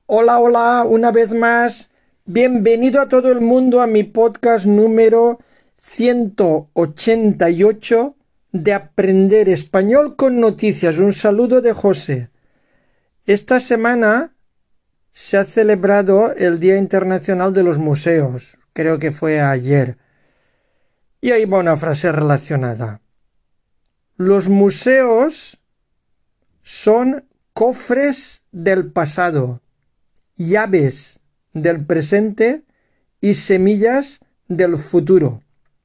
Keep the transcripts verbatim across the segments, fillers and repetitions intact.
Hola, hola, una vez más. Bienvenido a todo el mundo a mi podcast número ciento ochenta y ocho de Aprender Español con Noticias. Un saludo de José. Esta semana se ha celebrado el Día Internacional de los Museos. Creo que fue ayer. Y ahí va una frase relacionada. Los museos son cofres del pasado, llaves del presente y semillas del futuro.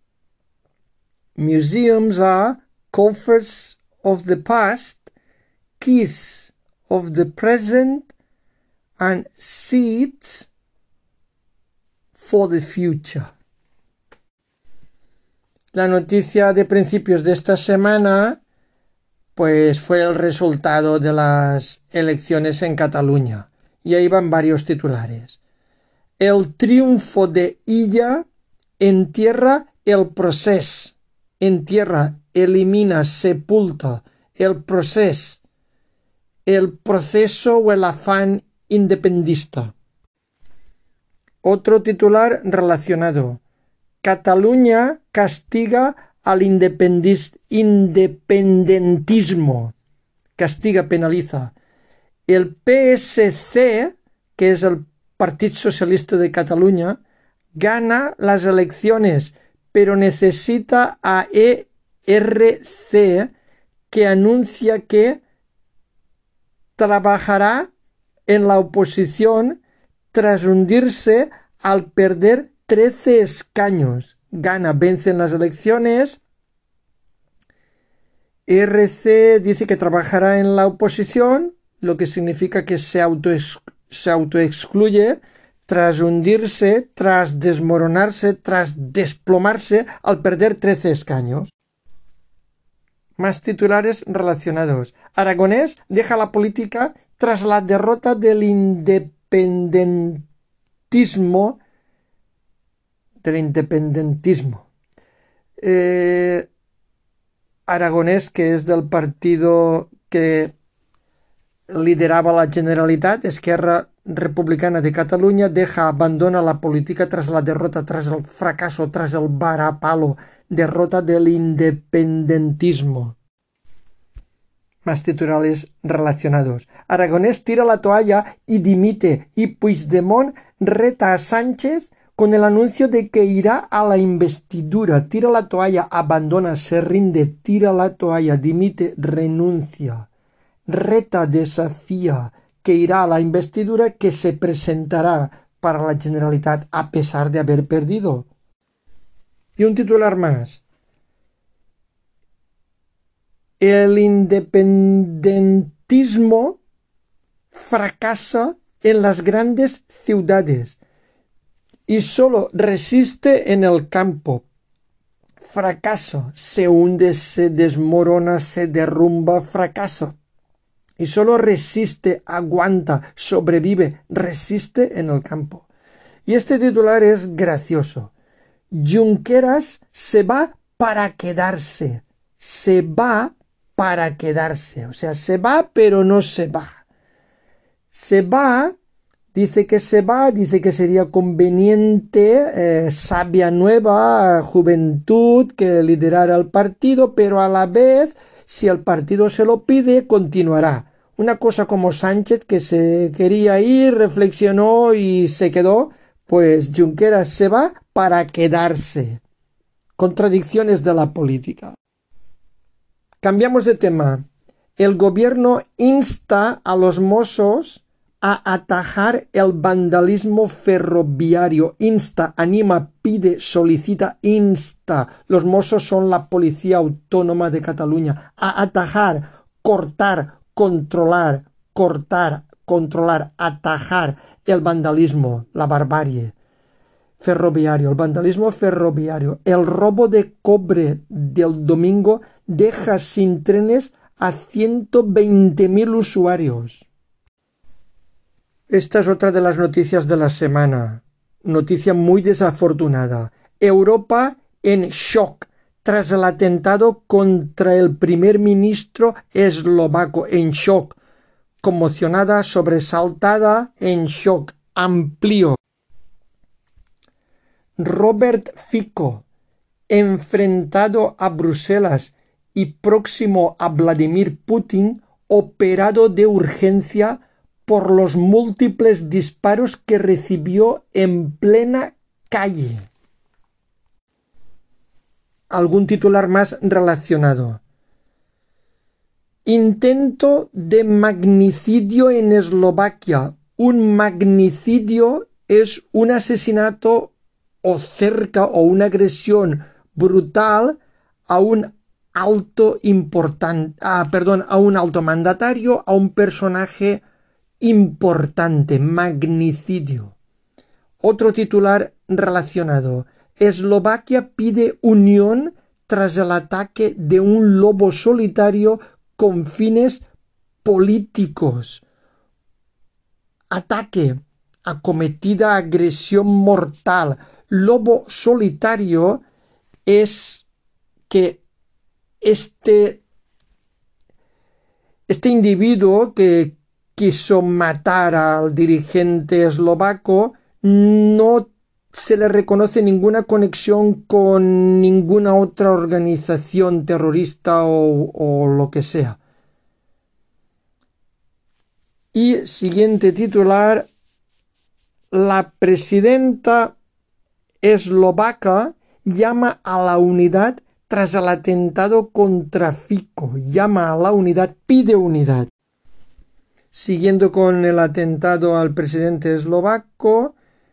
Museums are coffers of the past, keys of the present, and seeds for the future. La noticia de principios de esta semana pues fue el resultado de las elecciones en Cataluña. Y ahí van varios titulares. El triunfo de Illa entierra el proceso. Entierra, elimina, sepulta el proceso, el proceso o el afán independista. Otro titular relacionado. Cataluña castiga al independentismo. Castiga, penaliza. El P S C, que es el Partido Socialista de Cataluña, gana las elecciones, pero necesita a E R C, que anuncia que trabajará en la oposición tras hundirse al perder trece escaños. Gana, vence en las elecciones. E R C dice que trabajará en la oposición, lo que significa que se autoex- se autoexcluye tras hundirse, tras desmoronarse, tras desplomarse al perder trece escaños. Más titulares relacionados. Aragonés deja la política tras la derrota del independentismo. Del independentismo. Eh, Aragonés, que es del partido que lideraba la Generalitat, Esquerra Republicana de Cataluña, deja, abandona la política tras la derrota, tras el fracaso, tras el varapalo, derrota del independentismo. Más titulares relacionados. Aragonés tira la toalla y dimite, y Puigdemont reta a Sánchez con el anuncio de que irá a la investidura. Tira la toalla, abandona, se rinde, tira la toalla, dimite, renuncia. Reta, desafía, que irá a la investidura, que se presentará para la Generalitat a pesar de haber perdido. Y un titular más. El independentismo fracasa en las grandes ciudades y solo resiste en el campo. Fracaso, se hunde, se desmorona, se derrumba, fracasa. Y solo resiste, aguanta, sobrevive, resiste en el campo. Y este titular es gracioso. Junqueras se va para quedarse. Se va para quedarse. O sea, se va pero no se va. Se va, dice que se va, dice que sería conveniente, eh, sabia nueva, juventud, que liderara el partido, pero a la vez, si el partido se lo pide, continuará. Una cosa como Sánchez, que se quería ir, reflexionó y se quedó, pues Junqueras se va para quedarse. Contradicciones de la política. Cambiamos de tema. El gobierno insta a los Mossos a atajar el vandalismo ferroviario. Insta, anima, pide, solicita, insta. Los Mossos son la Policía Autónoma de Cataluña. A atajar, cortar, controlar, cortar, controlar, atajar el vandalismo, la barbarie ferroviario, el vandalismo ferroviario. El robo de cobre del domingo deja sin trenes a ciento veinte mil usuarios. Esta es otra de las noticias de la semana. Noticia muy desafortunada. Europa en shock tras el atentado contra el primer ministro eslovaco. En shock. conmocionada, sobresaltada, en shock, amplió. Robert Fico, enfrentado a Bruselas y próximo a Vladimir Putin, operado de urgencia por los múltiples disparos que recibió en plena calle. Algún titular más relacionado. Intento de magnicidio en Eslovaquia. Un magnicidio es un asesinato o cerca o una agresión brutal a un alto importante, ah, perdón, a un alto mandatario, a un personaje importante, magnicidio. Otro titular relacionado. Eslovaquia pide unión tras el ataque de un lobo solitario con fines políticos. Ataque, acometida, agresión mortal. Lobo solitario es que este, este individuo que quiso matar al dirigente eslovaco no se le reconoce ninguna conexión con ninguna otra organización terrorista o, o lo que sea. Y siguiente titular, la presidenta eslovaca llama a la unidad tras el atentado contra Fico. Llama a la unidad, pide unidad. Siguiendo con el atentado al presidente eslovaco,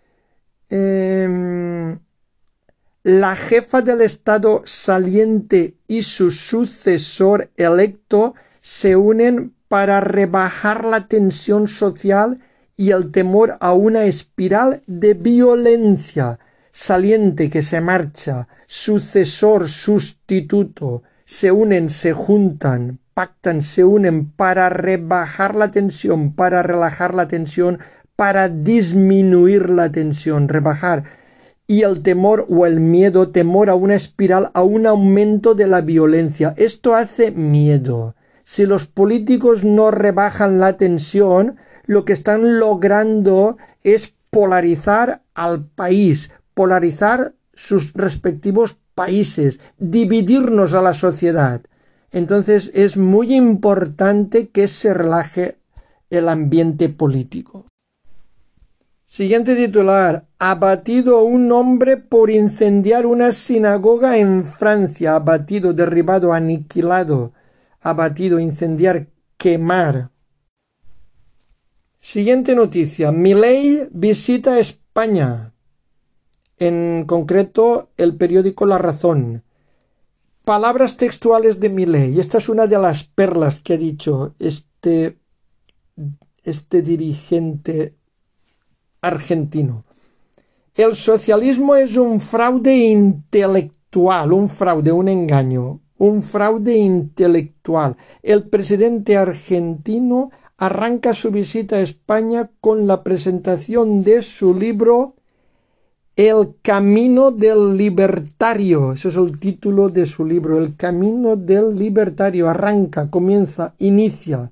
eh, la jefa del Estado saliente y su sucesor electo se unen para rebajar la tensión social y el temor a una espiral de violencia. Saliente que se marcha, sucesor, sustituto, se unen, se juntan, pactan, se unen para rebajar la tensión, para relajar la tensión, para disminuir la tensión, rebajar. Y el temor o el miedo, temor a una espiral, a un aumento de la violencia. Esto hace miedo. Si los políticos no rebajan la tensión, lo que están logrando es polarizar al país, polarizar sus respectivos países, dividirnos a la sociedad. Entonces es muy importante que se relaje el ambiente político. Siguiente titular. Abatido un hombre por incendiar una sinagoga en Francia. Abatido, derribado, aniquilado. Abatido, incendiar, quemar. Siguiente noticia. Milei visita España. En concreto, el periódico La Razón. Palabras textuales de Milei. Esta es una de las perlas que ha dicho este, este dirigente argentino. El socialismo es un fraude intelectual, un fraude, un engaño, un fraude intelectual. El presidente argentino arranca su visita a España con la presentación de su libro El camino del libertario. Ese es el título de su libro, El camino del libertario. Arranca, comienza, inicia.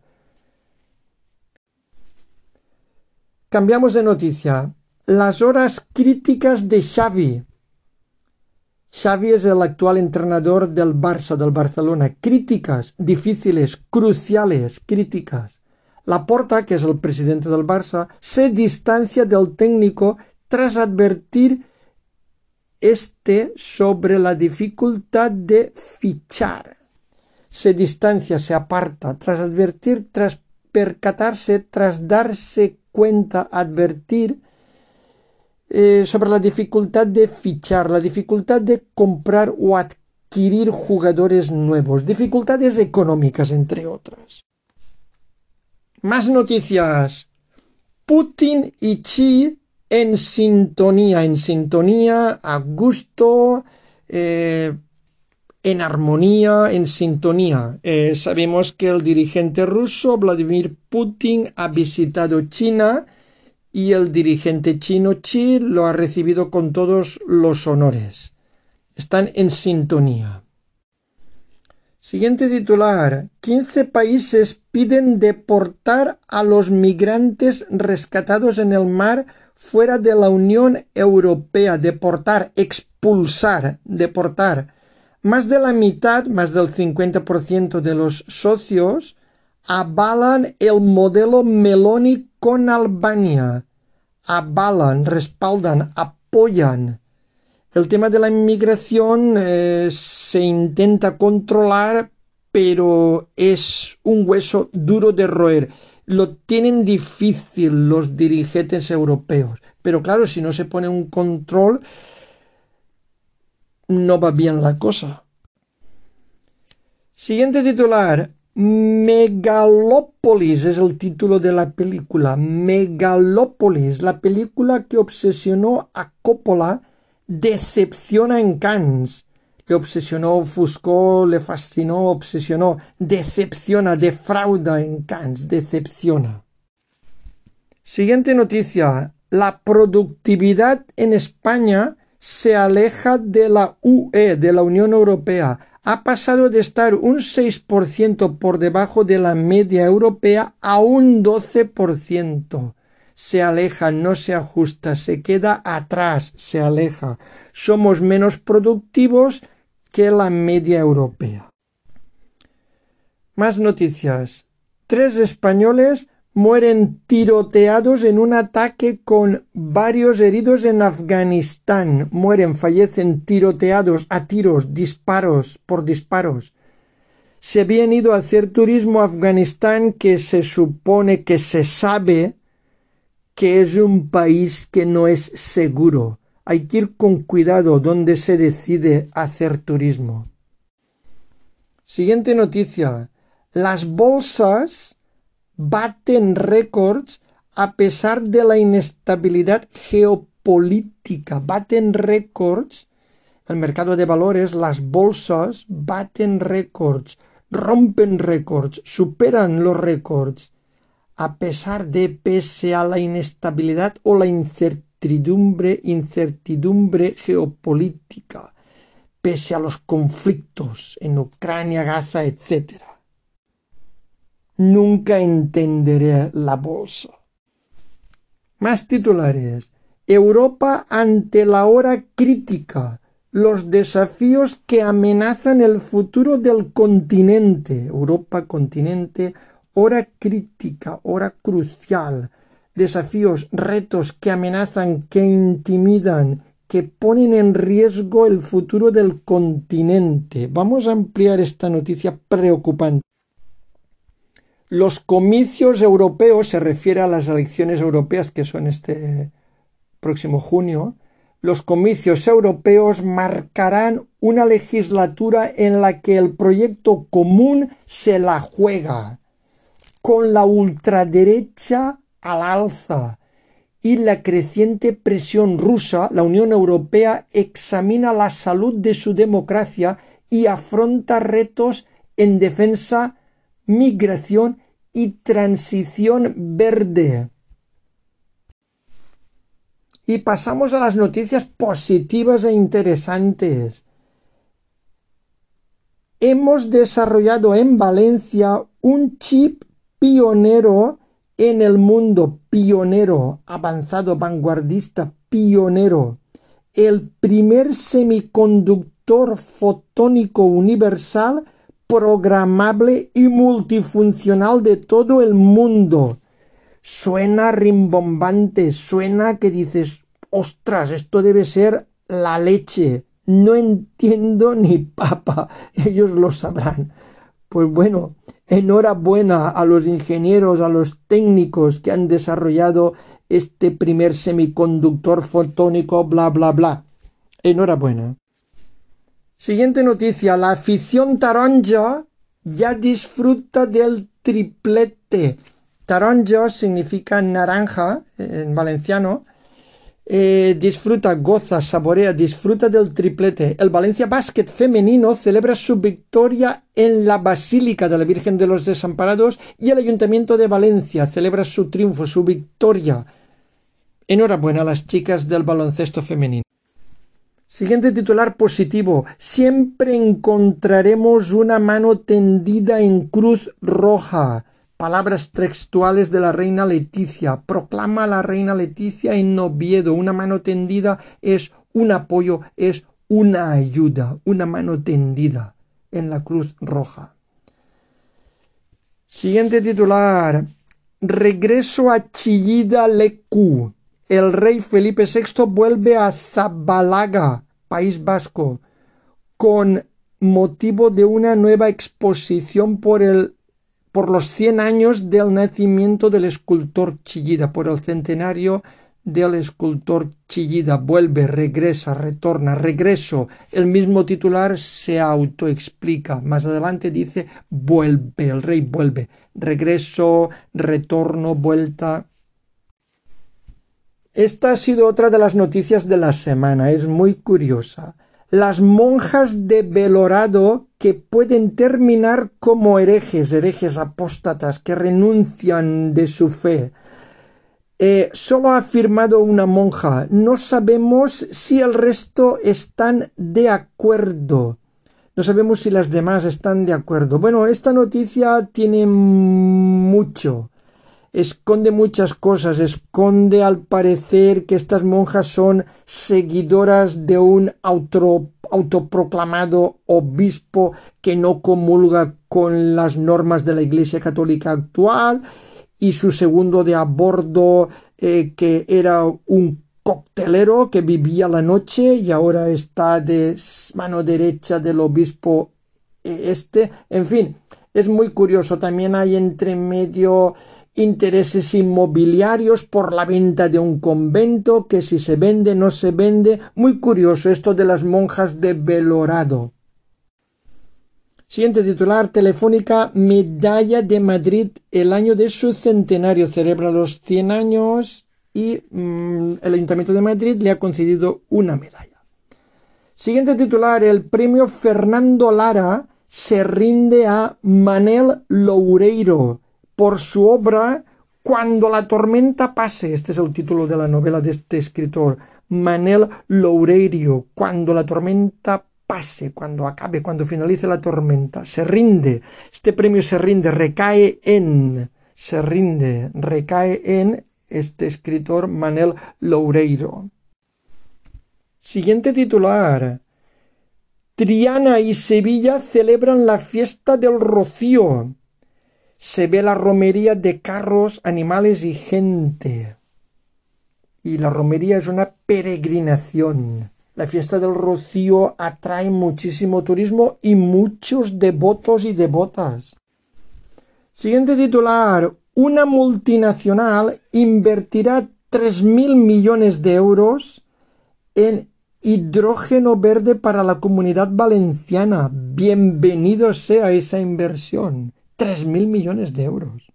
Cambiamos de noticia. Las horas críticas de Xavi. Xavi es el actual entrenador del Barça, del Barcelona. Críticas, difíciles, cruciales, críticas. Laporta, que es el presidente del Barça, se distancia del técnico tras advertir este sobre la dificultad de fichar. Se distancia, se aparta, tras advertir, tras percatarse, tras darse cuenta, advertir eh, sobre la dificultad de fichar, la dificultad de comprar o adquirir jugadores nuevos, dificultades económicas, entre otras. Más noticias. Putin y Xi en sintonía, en sintonía, a gusto, eh, en armonía, en sintonía. Eh, sabemos que el dirigente ruso, Vladimir Putin, ha visitado China y el dirigente chino Xi lo ha recibido con todos los honores. Están en sintonía. Siguiente titular. quince países piden deportar a los migrantes rescatados en el mar fuera de la Unión Europea. Deportar, expulsar, deportar. Más de la mitad, más del cincuenta por ciento de los socios avalan el modelo Meloni con Albania. Avalan, respaldan, apoyan. El tema de la inmigración eh, se intenta controlar, pero es un hueso duro de roer. Lo tienen difícil los dirigentes europeos. Pero claro, si no se pone un control, no va bien la cosa. Siguiente titular. Megalópolis es el título de la película. Megalópolis, la película que obsesionó a Coppola, decepciona en Cannes. Le obsesionó, ofuscó, le fascinó, obsesionó, decepciona, defrauda en Cannes, decepciona. Siguiente noticia. La productividad en España se aleja de la U E, de la Unión Europea. Ha pasado de estar un seis por ciento por debajo de la media europea a un doce por ciento. Se aleja, no se ajusta, se queda atrás, se aleja. Somos menos productivos que la media europea. Más noticias. Tres españoles mueren tiroteados en un ataque con varios heridos en Afganistán. Mueren, fallecen tiroteados a tiros, disparos por disparos. Se habían ido a hacer turismo a Afganistán, que se supone que se sabe que es un país que no es seguro. Hay que ir con cuidado donde se decide hacer turismo. Siguiente noticia. Las bolsas baten récords a pesar de la inestabilidad geopolítica. Baten récords. El mercado de valores, las bolsas baten récords, rompen récords, superan los récords. A pesar de, pese a la inestabilidad o la incertidumbre, incertidumbre geopolítica, pese a los conflictos en Ucrania, Gaza, etcétera. Nunca entenderé la bolsa. Más titulares. Europa ante la hora crítica. Los desafíos que amenazan el futuro del continente. Europa, continente, hora crítica, hora crucial. Desafíos, retos que amenazan, que intimidan, que ponen en riesgo el futuro del continente. Vamos a ampliar esta noticia preocupante. Los comicios europeos, se refiere a las elecciones europeas que son este próximo junio, los comicios europeos marcarán una legislatura en la que el proyecto común se la juega, con la ultraderecha al alza y la creciente presión rusa. La Unión Europea examina la salud de su democracia y afronta retos en defensa, migración y transición verde. Y pasamos a las noticias positivas e interesantes. Hemos desarrollado en Valencia un chip pionero en el mundo, pionero, avanzado, vanguardista, pionero. El primer semiconductor fotónico universal programable y multifuncional de todo el mundo. Suena rimbombante, suena que dices, ostras, esto debe ser la leche. No entiendo ni papa, ellos lo sabrán. Pues bueno, enhorabuena a los ingenieros, a los técnicos que han desarrollado este primer semiconductor fotónico, bla, bla, bla. Enhorabuena. Siguiente noticia. La afición taronja ya disfruta del triplete. Taronja significa naranja en valenciano. Eh, disfruta, goza, saborea, disfruta del triplete. El Valencia Basket femenino celebra su victoria en la Basílica de la Virgen de los Desamparados y el Ayuntamiento de Valencia celebra su triunfo, su victoria. Enhorabuena a las chicas del baloncesto femenino. Siguiente titular positivo. Siempre encontraremos una mano tendida en Cruz Roja. Palabras textuales de la reina Leticia. Proclama la reina Leticia en Oviedo. Una mano tendida es un apoyo, es una ayuda. Una mano tendida en la Cruz Roja. Siguiente titular. Regreso a Chillida Leku. El rey Felipe sexto vuelve a Zabalaga, País Vasco, con motivo de una nueva exposición por, el, por los cien años del nacimiento del escultor Chillida, por el centenario del escultor Chillida. Vuelve, regresa, retorna, regreso. El mismo titular se autoexplica. Más adelante dice vuelve, el rey vuelve. Regreso, retorno, vuelta. Esta ha sido otra de las noticias de la semana, es muy curiosa. Las monjas de Belorado que pueden terminar como herejes, herejes apóstatas que renuncian de su fe. Eh, solo ha afirmado una monja, no sabemos si el resto están de acuerdo. No sabemos si las demás están de acuerdo. Bueno, esta noticia tiene mucho. Esconde muchas cosas, esconde al parecer que estas monjas son seguidoras de un auto, autoproclamado obispo que no comulga con las normas de la Iglesia Católica actual, y su segundo de a bordo eh, que era un coctelero que vivía la noche y ahora está de mano derecha del obispo este. En fin, es muy curioso. También hay entre medio intereses inmobiliarios por la venta de un convento, que si se vende, no se vende. Muy curioso esto de las monjas de Belorado. Siguiente titular. Telefónica Medalla de Madrid, el año de su centenario. Celebra los cien años y mmm, el Ayuntamiento de Madrid le ha concedido una medalla. Siguiente titular. El premio Fernando Lara se rinde a Manel Loureiro por su obra Cuando la tormenta pase. Este es el título de la novela de este escritor, Manel Loureiro. Cuando la tormenta pase, cuando acabe, cuando finalice la tormenta. Se rinde. Este premio se rinde, recae en, se rinde, recae en este escritor, Manel Loureiro. Siguiente titular. Triana y Sevilla celebran la fiesta del Rocío. Se ve la romería de carros, animales y gente. Y la romería es una peregrinación. La fiesta del Rocío atrae muchísimo turismo y muchos devotos y devotas. Siguiente titular. Una multinacional invertirá tres mil millones de euros en hidrógeno verde para la Comunidad Valenciana. Bienvenido sea esa inversión. tres mil millones de euros.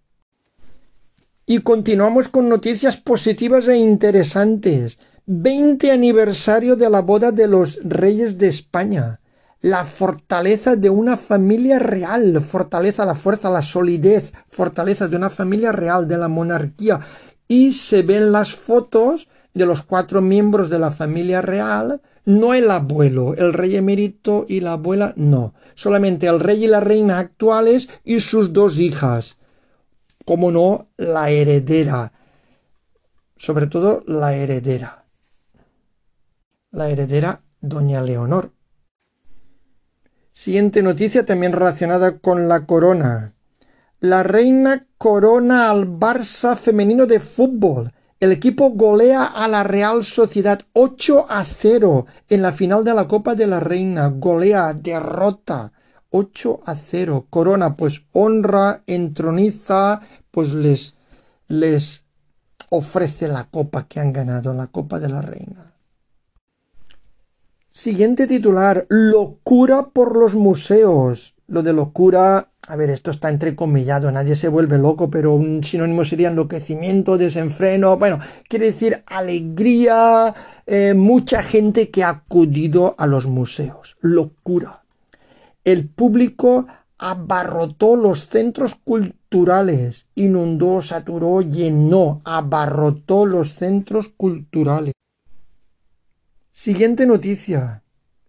Y continuamos con noticias positivas e interesantes. veinte aniversario de la boda de los reyes de España. La fortaleza de una familia real. Fortaleza, la fuerza, la solidez. Fortaleza de una familia real, de la monarquía. Y se ven las fotos de los cuatro miembros de la familia real. No el abuelo, el rey emérito y la abuela, no. Solamente el rey y la reina actuales y sus dos hijas. Como no, la heredera. Sobre todo la heredera. La heredera, doña Leonor. Siguiente noticia también relacionada con la corona. La reina corona al Barça femenino de fútbol. El equipo golea a la Real Sociedad ocho a cero en la final de la Copa de la Reina. Golea, derrota, ocho a cero. Corona, pues honra, entroniza, pues les, les ofrece la copa que han ganado, la Copa de la Reina. Siguiente titular. Locura por los museos. Lo de locura, a ver, esto está entrecomillado, nadie se vuelve loco, pero un sinónimo sería enloquecimiento, desenfreno. Bueno, quiere decir alegría, eh, mucha gente que ha acudido a los museos. Locura. El público abarrotó los centros culturales, inundó, saturó, llenó, abarrotó los centros culturales. Siguiente noticia.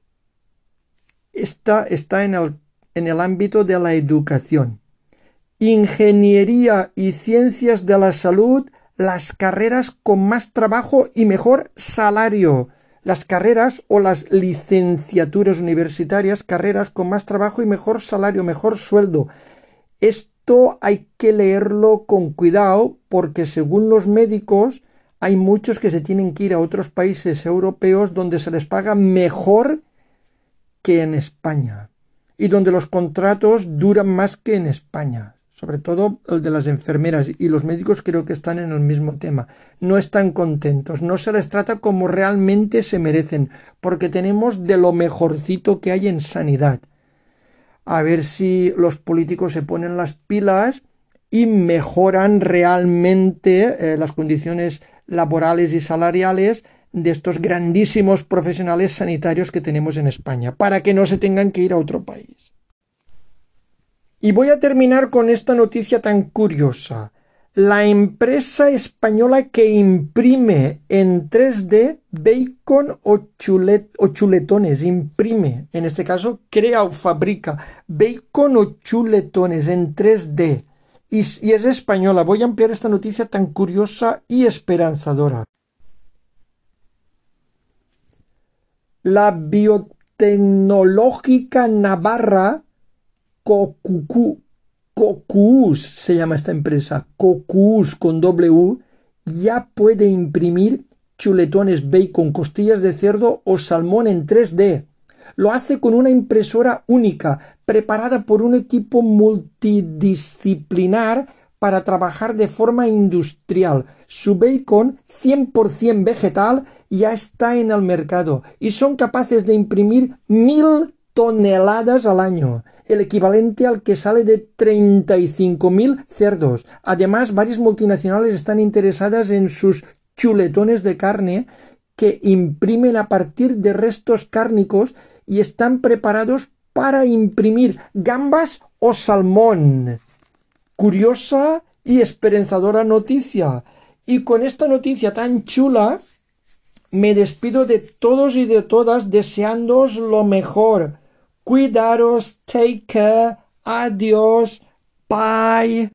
Esta está en el, en el ámbito de la educación. Ingeniería y ciencias de la salud, las carreras con más trabajo y mejor salario. Las carreras o las licenciaturas universitarias, carreras con más trabajo y mejor salario, mejor sueldo. Esto hay que leerlo con cuidado porque según los médicos hay muchos que se tienen que ir a otros países europeos donde se les paga mejor que en España y donde los contratos duran más que en España. Sobre todo el de las enfermeras y los médicos creo que están en el mismo tema. No están contentos, no se les trata como realmente se merecen, porque tenemos de lo mejorcito que hay en sanidad. A ver si los políticos se ponen las pilas y mejoran realmente eh, las condiciones laborales y salariales de estos grandísimos profesionales sanitarios que tenemos en España, para que no se tengan que ir a otro país. Y voy a terminar con esta noticia tan curiosa. La empresa española que imprime en tres D bacon o, chulet, o chuletones, imprime, en este caso crea o fabrica bacon o chuletones en tres D. Y, y es española. Voy a ampliar esta noticia tan curiosa y esperanzadora. La biotecnológica navarra Cocucú, Cocuus se llama esta empresa, Cocuus con doble U, ya puede imprimir chuletones, bacon, costillas de cerdo o salmón en tres D. Lo hace con una impresora única, preparada por un equipo multidisciplinar para trabajar de forma industrial. Su bacon, cien por ciento vegetal, ya está en el mercado y son capaces de imprimir mil toneladas al año, el equivalente al que sale de treinta y cinco mil cerdos. Además, varias multinacionales están interesadas en sus chuletones de carne que imprimen a partir de restos cárnicos y están preparados para imprimir gambas o salmón. Curiosa y esperanzadora noticia. Y con esta noticia tan chula me despido de todos y de todas deseándoos lo mejor. Cuidaros, take care, adiós, bye.